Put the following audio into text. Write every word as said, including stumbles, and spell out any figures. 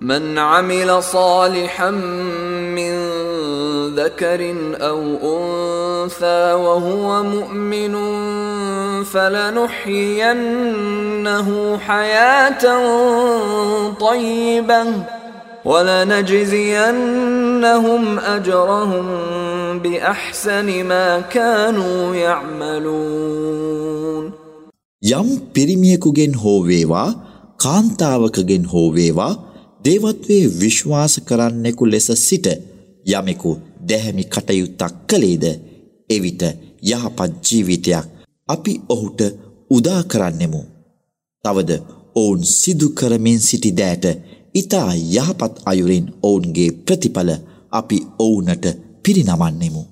من عمل صالحا من ذكر أو أنثى وهو مؤمن فلنحيينه حياة طيبة وَلَنَجْزِيَنَّهُمْ أَجْرَهُمْ بِأَحْسَنِ مَا كَانُوا يَعْمَلُونَ. යම් පිරිමියෙකුගෙන් හෝ වේවා කාන්තාවකගෙන් හෝ වේවා දේවත්වයේ විශ්වාස කරන්නෙකු ලෙස සිට යමෙකු දැහැමි කටයුත්තක් කළේද එවිට යහපත් ජීවිතයක් අපි ඔහුට උදා කරන්නෙමු. තවද ඔවුන් සිදු කරමින් සිටි දෑට ඉතා යහපත් අයුරින් ඔවුන්ගේ ප්‍රතිඵල අපි ඔවුනට පිරිනමන්නෙමු.